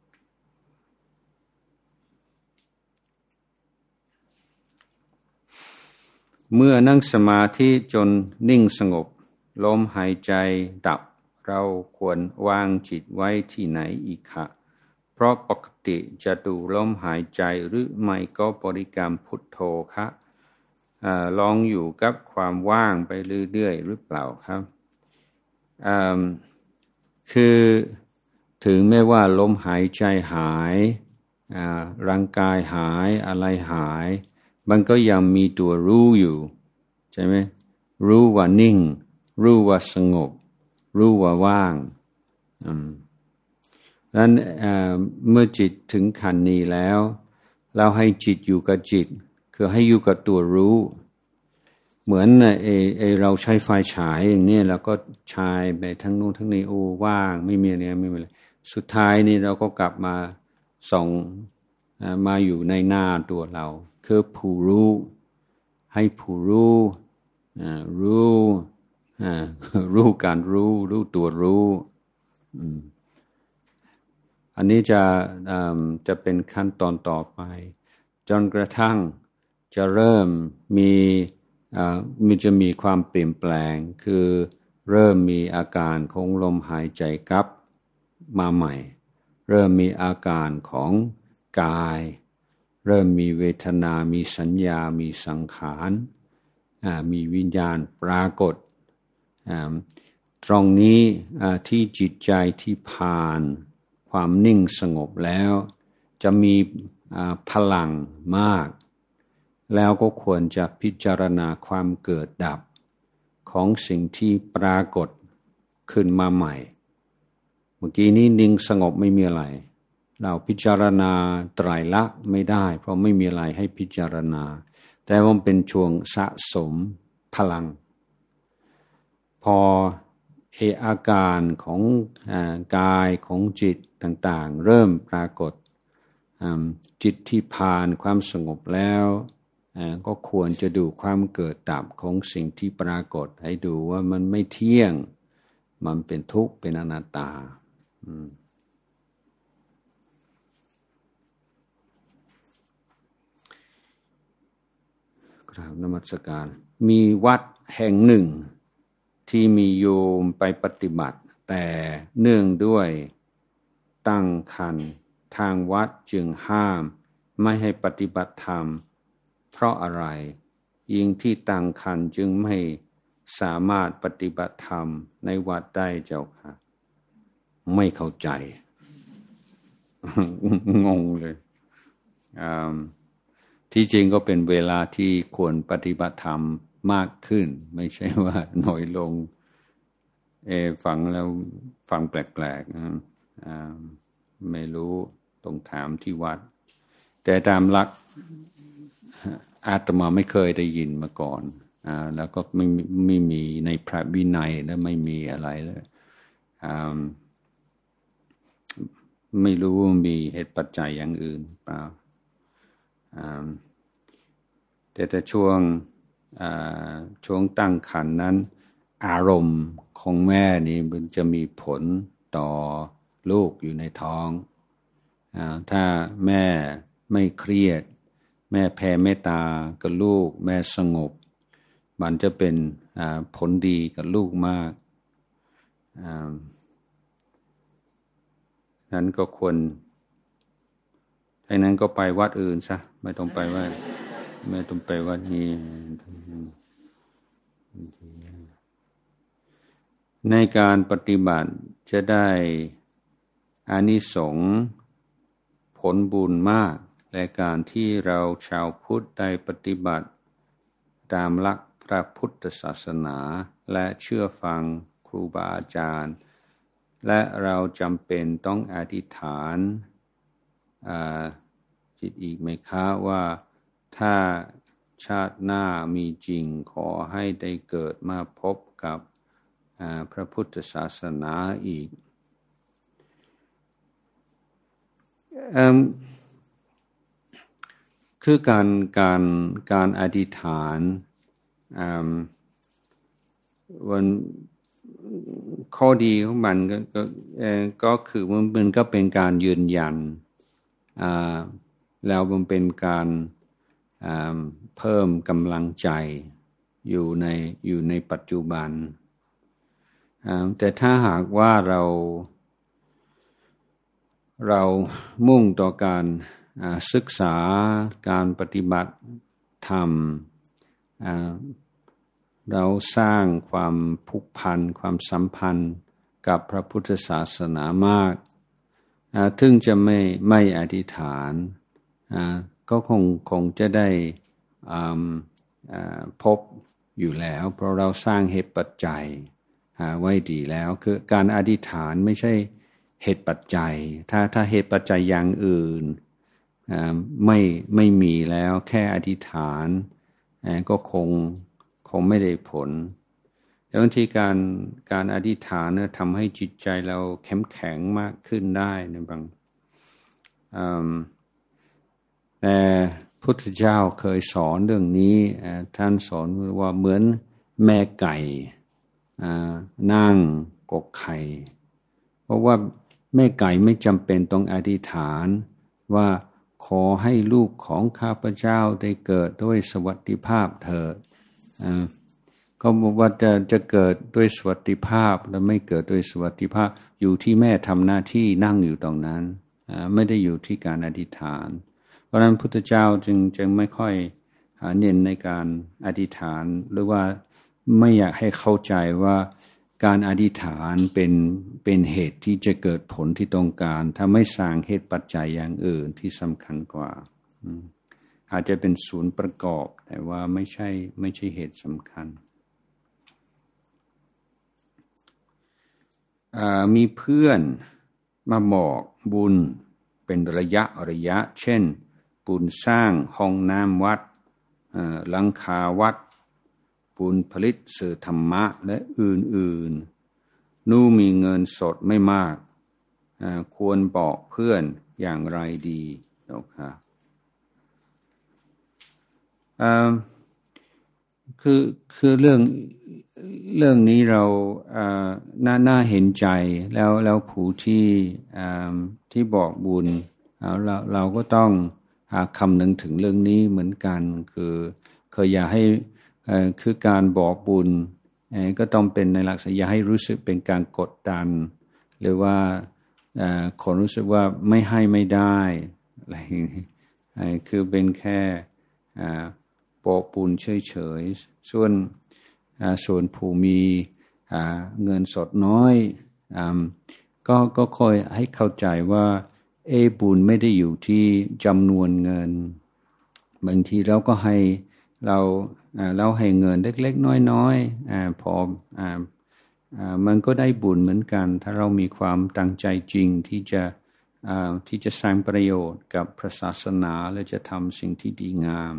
เมื่อนั่งสมาธิจนนิ่งสงบลมหายใจดับเราควรวางจิตไว้ที่ไหนอีกคะเพราะปกติจะดูลมหายใจหรือไม่ก็บริกรรมพุทโธคะลองอยู่กับความว่างไปเรื่อยๆหรือเปล่าครับคือถึงแม้ว่าลมหายใจหายร่างกายหายอะไรหายมันก็ยังมีตัวรู้อยู่ใช่ไหมรู้ว่านิ่งรู้ว่าสงบรู้ว่าว่างดังนั้นเมื่อจิตถึงขั้นนี้แล้วเราให้จิตอยู่กับจิตคือให้อยู่กับตัวรู้เหมือนเอเอเราใช้ไฟฉายอย่างนี้เราก็ฉายไปทั้งนู้นทั้งนี้โอ้ว่างไม่มีอะไรไม่มีอะไรสุดท้ายนี่เราก็กลับมาส่องมาอยู่ในหน้าตัวเราคือผู้รู้ให้ผู้รู้รู้รู้การรู้รู้ตัวรู้อันนี้จะจะเป็นขั้นตอนต่อไปจนกระทั่งจะเริ่มมีมีจะมีความเปลี่ยนแปลงคือเริ่มมีอาการของลมหายใจกลับมาใหม่เริ่มมีอาการของกายเริ่มมีเวทนามีสัญญามีสังขารมีวิญญาณปรากฏตรงนี้ที่จิตใจที่ผ่านความนิ่งสงบแล้วจะมีพลังมากแล้วก็ควรจะพิจารณาความเกิดดับของสิ่งที่ปรากฏขึ้นมาใหม่เมื่อกี้นี้นิ่งสงบไม่มีอะไรเราพิจารณาไตรลักษณ์ไม่ได้เพราะไม่มีอะไรให้พิจารณาแต่ว่าเป็นช่วงสะสมพลังพอเออาการของกายของจิตต่างๆเริ่มปรากฏจิตที่ผ่านความสงบแล้วก็ควรจะดูความเกิดดับของสิ่งที่ปรากฏให้ดูว่ามันไม่เที่ยงมันเป็นทุกข์เป็นอนัตตากราบนมัสการมีวัดแห่งหนึ่งที่มีโยมไปปฏิบัติแต่เนื่องด้วยตั้งครรภ์ทางวัดจึงห้ามไม่ให้ปฏิบัติธรรมเพราะอะไรหญิงที่ตั้งครรภ์จึงไม่สามารถปฏิบัติธรรมในวัดได้เจ้าค่ะไม่เข้าใจ งงเลยที่จริงก็เป็นเวลาที่ควรปฏิบัติธรรมมากขึ้นไม่ใช่ว่าน้อยลงเอฟังแล้วฟังแปลกๆนะไม่รู้ต้องถามที่วัดแต่ตามหลักอาตมาไม่เคยได้ยินมาก่อนอ่าแล้วก็ไม่ไม่มีในพระวินัยและไม่มีอะไรเลยอ่าไม่รู้ว่ามีเหตุปัจจัยอย่างอื่นเปล่าอ่าแต่แต่ช่วงอ่าช่วงตั้งครรภ์นั้นอารมณ์ของแม่นี่มันจะมีผลต่อลูกอยู่ในท้องอ่าถ้าแม่ไม่เครียดแม่แผ่เมตตากับลูกแม่สงบมันจะเป็นผลดีกับลูกมากนั้นก็ควรถ้านั้นก็ไปวัดอื่นซะไม่ต้องไปวัดไม่ต้องไปวัดนี้ในการปฏิบัติจะได้อานิสงส์ผลบุญมากและการที่เราชาวพุทธได้ปฏิบัติตามหลักพระพุทธศาสนาและเชื่อฟังครูบาอาจารย์และเราจำเป็นต้องอธิษฐานจิตอีกไหมคะว่าถ้าชาติหน้ามีจริงขอให้ได้เกิดมาพบกับพระพุทธศาสนาอีกคือการการการอธิษฐานวันข้อดีของมันก็ก็ก็คือมันมันก็เป็นการยืนยันแล้วมันเป็นการเพิ่มกำลังใจอยู่ในอยู่ในปัจจุบันแต่ถ้าหากว่าเราเรามุ่งต่อการศึกษาการปฏิบัติธรรมเราสร้างความผูกพันความสัมพันธ์กับพระพุทธศาสนามากถึงจะไม่ไม่อธิษฐานก็คงคงจะได้พบอยู่แล้วเพราะเราสร้างเหตุปัจจัยไว้ดีแล้วคือการอธิษฐานไม่ใช่เหตุปัจจัยถ้าถ้าเหตุปัจจัยอย่างอื่นไม่ไม่มีแล้วแค่อธิษฐานก็คงคงไม่ได้ผลแต่บางทีการการอธิษฐานเนี่ยทำให้จิตใจเราเข้มแข็งมากขึ้นได้นะบางแต่พุทธเจ้าเคยสอนเรื่องนี้ท่านสอนว่าเหมือนแม่ไก่นั่งกกไข่เพราะว่าแม่ไก่ไม่จำเป็นต้องอธิษฐานว่าขอให้ลูกของข้าพเจ้าได้เกิดด้วยสวัสดิภาพเถิดก็บอกว่าจะจะเกิดด้วยสวัสดิภาพและไม่เกิดด้วยสวัสดิภาพอยู่ที่แม่ทำหน้าที่นั่งอยู่ตรงนั้นไม่ได้อยู่ที่การอธิษฐานเพราะฉะนั้นพุทธเจ้าจึงจึงไม่ค่อยเน้นในการอธิษฐานหรือว่าไม่อยากให้เข้าใจว่าการอธิษฐานเป็นเป็นเหตุที่จะเกิดผลที่ต้องการถ้าไม่สร้างเหตุปัจจัยอย่างอื่นที่สำคัญกว่าอาจจะเป็นศูนย์ประกอบแต่ว่าไม่ใช่ไม่ใช่เหตุสำคัญมีเพื่อนมาบอกบุญเป็นระยะระยะเช่นบุญสร้างห้องน้ำวัดหลังคาวัดบุญผลิตสื่อธรรมะและอื่นๆนู่มีเงินสดไม่มากควรบอกเพื่อนอย่างไรดีนะครับคือคือเรื่องเรื่องนี้เราน่าน่าเห็นใจแล้วแล้วผู้ที่ที่บอกบุญเราเราก็ต้องหาคำนึงถึงเรื่องนี้เหมือนกันคือเคยอยากให้คือการบอกบุญก็ต้องเป็นในลักษณะอย่าให้รู้สึกเป็นการกดดันหรือว่าคนรู้สึกว่าไม่ให้ไม่ได้อะไรคือเป็นแค่บอกบุญเฉยๆส่วนส่วนผู้มีเงินสดน้อยก็ก็คอยให้เข้าใจว่าเอบุญไม่ได้อยู่ที่จำนวนเงินบางทีเราก็ให้เราเราให้เงินเล็กๆน้อยๆพอมันก็ได้บุญเหมือนกันถ้าเรามีความตั้งใจจริงที่จะที่จะสร้างประโยชน์กับพระศาสนาและจะทำสิ่งที่ดีงาม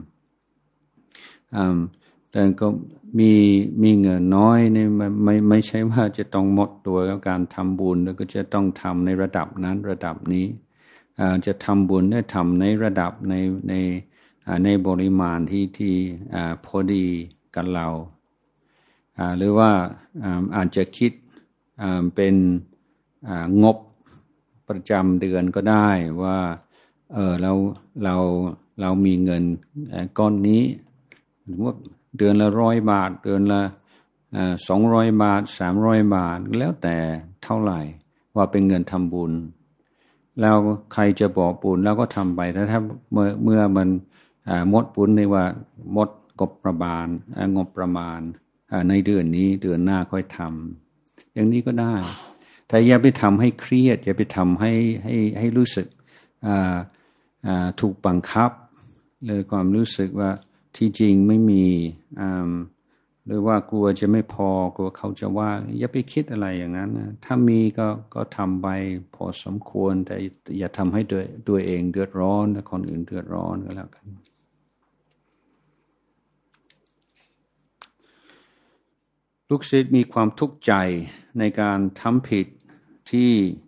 แต่ก็มีมีเงินน้อยนี่ไม่ไม่ไม่ใช่ว่าจะต้องหมดตัวกับการทำบุญแล้วก็จะต้องทำในระดับนั้นระดับนี้จะทำบุญได้ทำในระดับในในในปริมาณที่ที่พอดีกับเราหรือว่าอาจจะคิดเป็นงบประจำเดือนก็ได้ว่าเออเราเราเรามีเงินก้อนนี้สมมติเดือนละร้อยบาทเดือนละสองร้อยบาทสามร้อยบาทแล้วแต่เท่าไหร่ว่าเป็นเงินทำบุญแล้วใครจะบอกบุญแล้วก็ทำไปถ้าถ้าเมื่อเมื่อมันหมดบุญในว่าหมดงบประมาณงบประมาณในเดือนนี้เดือนหน้าค่อยทำอย่างนี้ก็ได้แต่อย่าไปทำให้เครียดอย่าไปทำให้ให้ให้รู้สึกถูกบังคับเลยความรู้สึกว่าที่จริงไม่มีหรือว่ากลัวจะไม่พอกลัวเขาจะว่าอย่าไปคิดอะไรอย่างนั้นนะถ้ามีก็ก็ทำไปพอสมควรแต่อย่าทำให้ตัวตัวเองเดือดร้อนและคนอื่นเดือดร้อนก็แล้วกันลูกศิษย์มีความทุกข์ใจในการทำผิดที่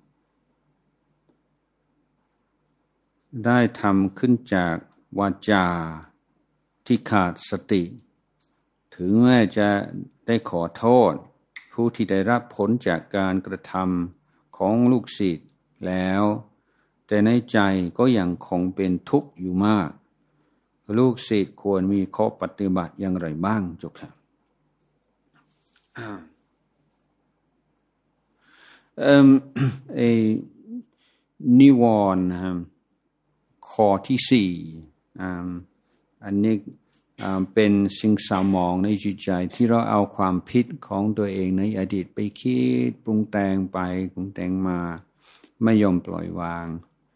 ได้ทำขึ้นจากวาจาที่ขาดสติถึงแม้จะได้ขอโทษผู้ที่ได้รับผลจากการกระทำของลูกศิษย์แล้วแต่ในใจก็ยังคงเป็นทุกข์อยู่มากลูกศิษย์ควรมีข้อปฏิบัติอย่างไรบ้างจุกครับเอ่อไอ้นิวรณ์ข้อที่สี่อันนี้เป็นสิ่งเศร้าหมองในจิตใจที่เราเอาความผิดของตัวเองในอดีตไปคิดปรุงแต่งไปปรุงแต่งมาไม่ยอมปล่อยวาง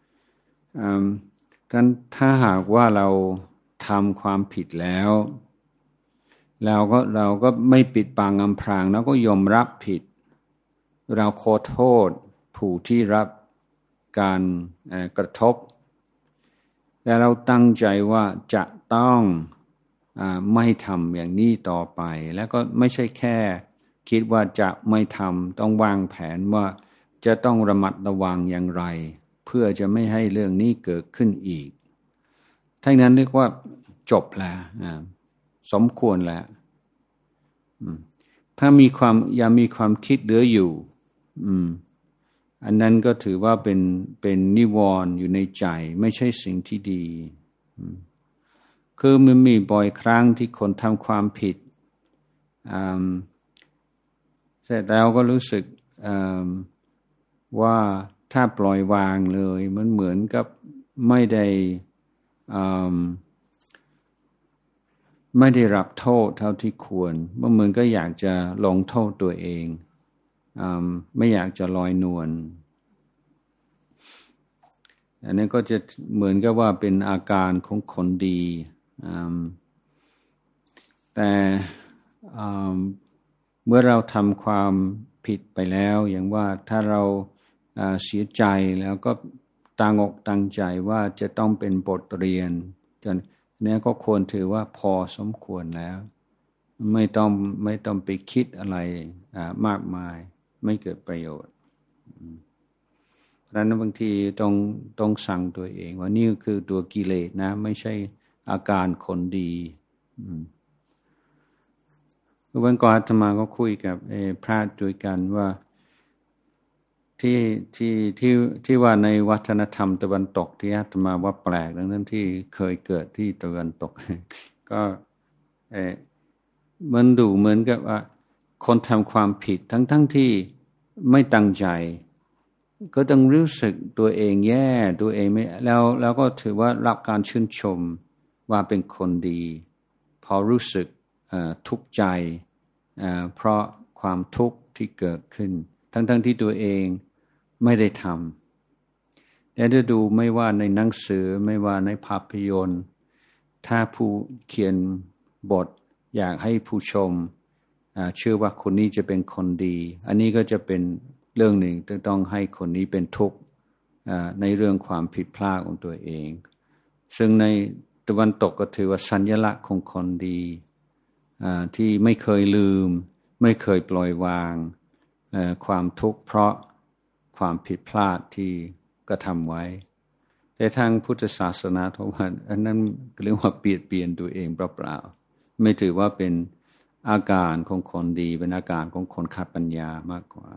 กันถ้าหากว่าเราทำความผิดแล้วเราก็เราก็ไม่ปิดบังอำพรางแล้วก็ยอมรับผิดเราขอโทษผู้ที่รับการกระทบแต่เราตั้งใจว่าจะต้องไม่ทำอย่างนี้ต่อไปแล้วก็ไม่ใช่แค่คิดว่าจะไม่ทำต้องวางแผนว่าจะต้องระมัดระวังอย่างไรเพื่อจะไม่ให้เรื่องนี้เกิดขึ้นอีกทั้งนั้นเรียกว่าจบแล้วสมควรแล้วถ้ามีความยังมีความคิดเหลืออยู่อันนั้นก็ถือว่าเป็นเป็นนิวรณ์อยู่ในใจไม่ใช่สิ่งที่ดีคือมันมีบ่อยครั้งที่คนทำความผิดเสร็จแล้วก็รู้สึกว่าถ้าปล่อยวางเลยมันเหมือนกับไม่ได้ไม่ได้รับโทษเท่าที่ควรมันเหมือนก็อยากจะลงโทษตัวเองไม่อยากจะลอยนวลอันนี้ก็จะเหมือนกับว่าเป็นอาการของคนดีแต่เมื่อเราทำความผิดไปแล้วอย่างว่าถ้าเราเสียใจแล้วก็ตั้งอกตั้งใจว่าจะต้องเป็นบทเรียนจนนี้ก็ควรถือว่าพอสมควรแล้วไม่ต้องไม่ต้องไปคิดอะไรมากมายไม่เกิดประโยชน์เพราะฉะนั้นบางทีต้องต้องสั่งตัวเองว่านี่คือตัวกิเลสนะไม่ใช่อาการคนดีวันก่อนอาตมาก็คุยกับพระด้วยกันว่าที่ที่ที่ที่ว่าในวัฒนธรรมตะวันตกที่อาตมาว่าแปลกดังนั้นที่เคยเกิดที่ตะวันตกก็เออมันดูเหมือนกับว่าคนทำความผิดทั้งทั้งที่ไม่ตั้งใจก็ต้องรู้สึกตัวเองแย่ตัวเองไม่แล้วแล้วก็ถือว่ารับการชื่นชมว่าเป็นคนดีพอรู้สึกทุกข์ใจเพราะความทุกข์ที่เกิดขึ้นทั้งทั้งที่ตัวเองไม่ได้ทำแต่จะดูไม่ว่าในหนังสือไม่ว่าในภาพยนตร์ถ้าผู้เขียนบทอยากให้ผู้ชมเชื่อว่าคนนี้จะเป็นคนดีอันนี้ก็จะเป็นเรื่องหนึ่งที่ต้องให้คนนี้เป็นทุกข์ในเรื่องความผิดพลาดของตัวเองซึ่งในตะวันตกก็ถือว่าสัญลักษณ์ของคนดีที่ไม่เคยลืมไม่เคยปล่อยวางความทุกข์เพราะความผิดพลาดที่กระทำไว้แต่ทางพุทธศาสนาทว่าอันนั้นเรียกว่าเปลี่ยนเปลี่ยนตัวเองเปล่าๆไม่ถือว่าเป็นอาการของคนดีเป็นอาการของคนขาดปัญญามากกว่า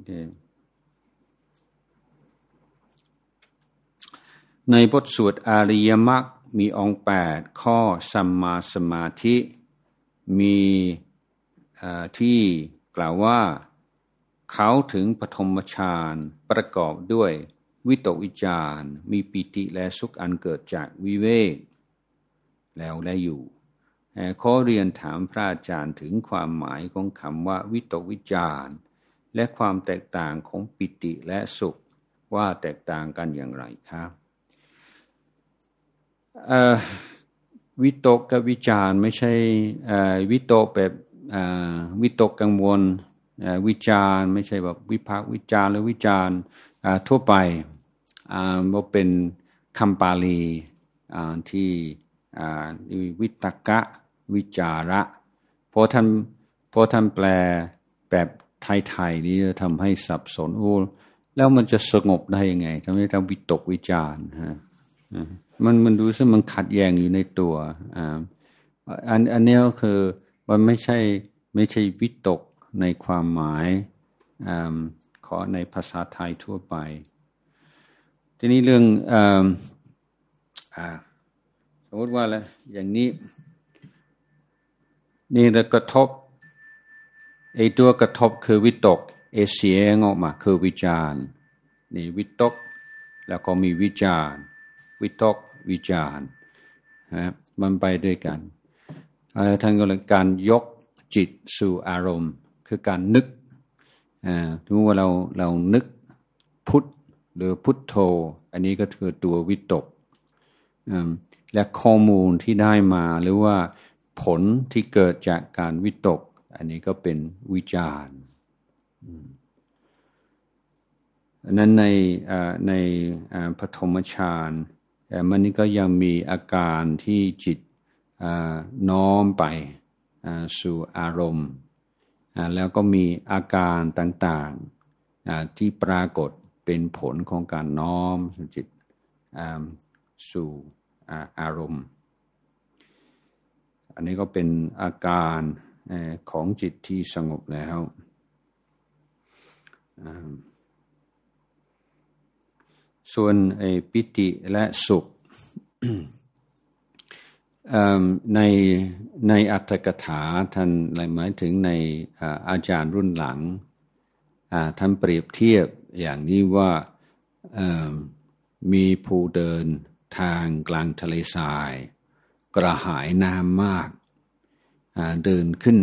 ในบทสวดอริยมรรคมีองค์แปดข้อสัมมาสมาธิมีที่กล่าวว่าเขาถึงปฐมฌานประกอบด้วยวิตกวิจารมีปิติและสุขอันเกิดจากวิเวกแล้วและอยู่ขอเรียนถามพระอาจารย์ถึงความหมายของคำว่าวิตกวิจารและความแตกต่างของปิติและสุขว่าแตกต่างกันอย่างไรครับวิตกกับวิจารไม่ใช่วิตกแบบวิตกกังวลวิจารไม่ใช่แบบวิพากษ์วิจารหรือวิจารทั่วไปว่าเป็นคำปาลีที่วิตกะวิจาระเพราะท่านเพราะท่านแปลแบบไทยๆนี้จะทำให้สับสนโอ้แล้วมันจะสงบได้ยังไงทำให้ทำวิตกวิจารฮะมันมันดูซึ่งมันขัดแย้งอยู่ในตัวอ่าอันอันนี้ก็คือมันไม่ใช่ไม่ใช่วิตกในความหมายอ่าขอในภาษาไทยทั่วไปทีนี้เรื่องอ่าอ่าสมมติว่าอะไรอย่างนี้นี่เรากระทบไอ้ตัวกระทบคือวิตกเอเสียงออกมาคือวิจารนี่วิตกแล้วก็มีวิจารวิตกวิจารนะมันไปด้วยกันท่านก็เลยการยกจิตสู่อารมณ์คือการนึกอ่าถึงว่าเราเรานึกพุทธหรือพุทโธอันนี้ก็คือตัววิตกอืมและข้อมูลที่ได้มาหรือว่าผลที่เกิดจากการวิตกอันนี้ก็เป็นวิจารณ์อันนั้นในในปฐมฌานแต่มันนี่ก็ยังมีอาการที่จิตน้อมไปสู่อารมณ์แล้วก็มีอาการต่างๆที่ปรากฏเป็นผลของการน้อมจิตสู่อารมณ์อันนี้ก็เป็นอาการของจิตที่สงบแล้วส่วนปิติและสุข ในในอัตถกถาท่านหมายถึงในอาจารย์รุ่นหลังท่านเปรียบเทียบอย่างนี้ว่ามีผู้เดินทางกลางทะเลทรายกระหายน้ำมากเดินขึ้น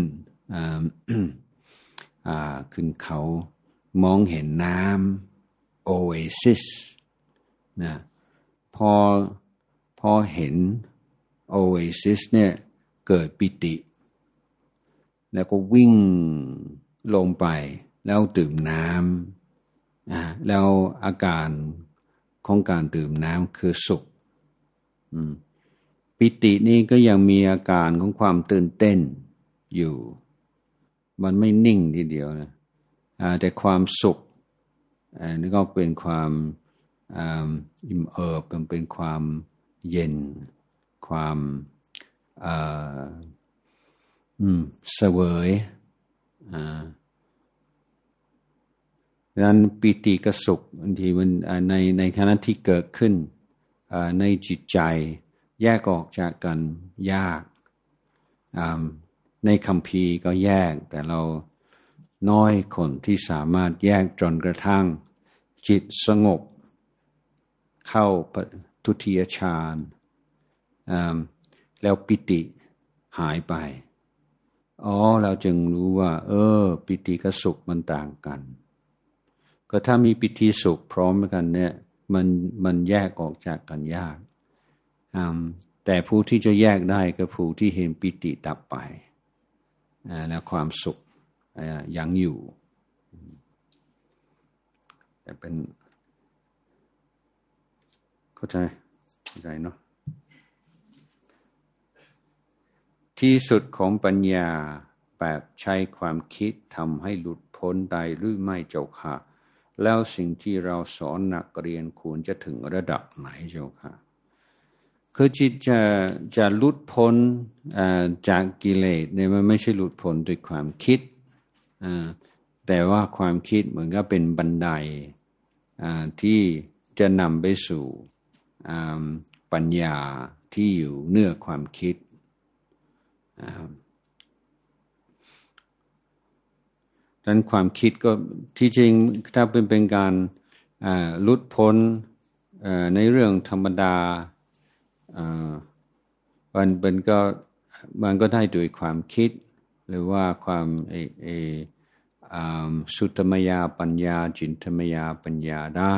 ขึ้นเขามองเห็นน้ำโอเอซิสนะพอพอเห็นโอเอซิสเนี่ยเกิดปิติแล้วก็วิ่งลงไปแล้วดื่มน้ำอ่าแล้วอาการของการดื่มน้ำคือสุขอืมปิตินี่ก็ยังมีอาการของความตื่นเต้นอยู่มันไม่นิ่งทีเดียวนะอ่าแต่ความสุขอ่านี่ก็เป็นความอ่าอิ่มเอิบมันเป็นความเย็นความอ่าอืมเสวยอ่าดังนั้นปิติกับสุขบางทีมันในในขณะที่เกิดขึ้นในจิตใจแยกออกจากกันยากในคัมภีร์ก็แยกแต่เราน้อยคนที่สามารถแยกจนกระทั่งจิตสงบเข้าทุติยฌานแล้วปิติหายไปอ๋อเราจึงรู้ว่าเออปิติกับสุขมันต่างกันก็ถ้ามีปิติสุขพร้อมกันเนี่ยมันมันแยกออกจากกันยากแต่ผู้ที่จะแยกได้ก็ผู้ที่เห็นปิติดับไปและความสุขยังอยู่แต่เป็นเข้าใจเข้าใจเนาะที่สุดของปัญญาแบบใช้ความคิดทำให้หลุดพ้นได้หรือไม่เจ้าค่ะแล้วสิ่งที่เราสอนนักเรียนควรจะถึงระดับไหนเจ้าค่ะคือจิตจะจะหลุดพ้นจากกิเลสเนี่ยมันไม่ใช่หลุดพ้นด้วยความคิดแต่ว่าความคิดเหมือนกับเป็นบันไดที่จะนำไปสู่ปัญญาที่อยู่เหนือความคิดดังนั้นความคิดก็ที่จริงถ้าเป็นเป็นการหลุดพ้นในเรื่องธรรมดามันเป็นก็มันก็ได้โดยความคิดหรือว่าความเอเอสุตตมยาปัญญาจินตมยาปัญญาได้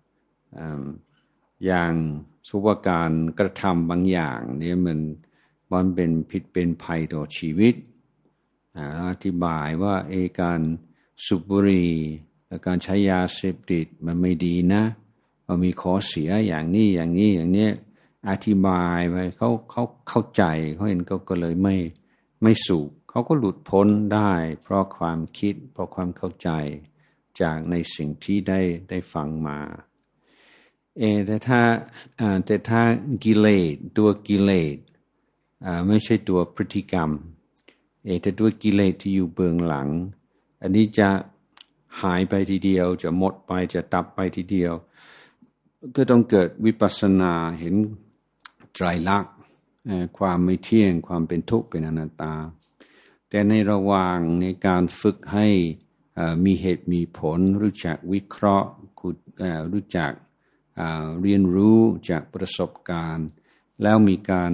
อย่างสุภการกระทำบางอย่างเนี่ยมันมันเป็นผิดเป็นภัยต่อชีวิตอธิบายว่าเอการสูบบุหรี่และการใช้ยาเสพติดมันไม่ดีนะมันมีข้อเสียอย่างนี้อย่างนี้อย่างนี้อธิบายไปเขาเขาเข้าใจเขาเห็นเขาก็เลยไม่ไม่สูบเขาก็หลุดพ้นได้เพราะความคิดเพราะความเข้าใจจากในสิ่งที่ได้ได้ฟังมาเอแต่ถ้าแต่ถ้ากิเลสตัวกิเลสไม่ใช่ตัวพฤติกรรมเอแต่ตัวกิเลสที่อยู่เบื้องหลังอันนี้จะหายไปทีเดียวจะหมดไปจะดับไปทีเดียวก็ต้องเกิดวิปัสสนาเห็นไตรลักษณ์ความไม่เที่ยงความเป็นทุกข์เป็นอนัตตาแต่ในระหว่างในการฝึกให้มีเหตุมีผลรู้จักวิเคราะห์รู้จักเรียนรู้จากประสบการณ์แล้วมีการ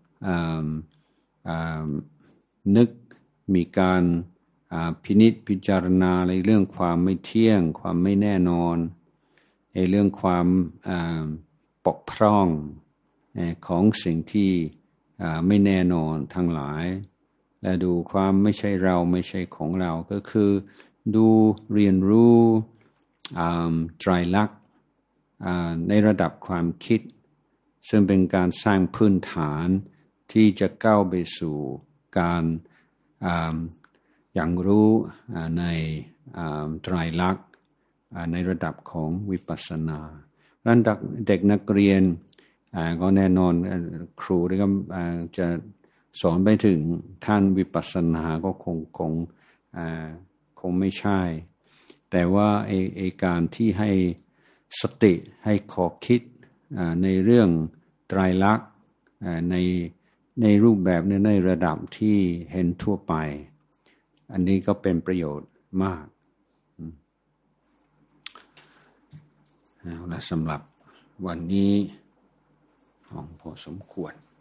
นึกมีการพินิจพิจารณาในเรื่องความไม่เที่ยงความไม่แน่นอนในเรื่องความปกพร่องของสิ่งที่ไม่แน่นอนทั้งหลายและดูความไม่ใช่เราไม่ใช่ของเราก็คือดูเรียนรู้ไตรลักษณ์ในระดับความคิดซึ่งเป็นการสร้างพื้นฐานที่จะก้าวไปสู่การอย่างรู้ในไตรลักษณ์ในระดับของวิปัสสนาดังนั้นเด็กนักเรียนก็แน่นอนครูที่ก็จะสอนไปถึงขั้นวิปัสสนาก็คงคงคงไม่ใช่แต่ว่าไอ้ไอ้การที่ให้สติให้ขอคิดในเรื่องไตรลักษณ์ในในรูปแบบในระดับที่เห็นทั่วไปอันนี้ก็เป็นประโยชน์มากและสำหรับวันนี้พอสมควร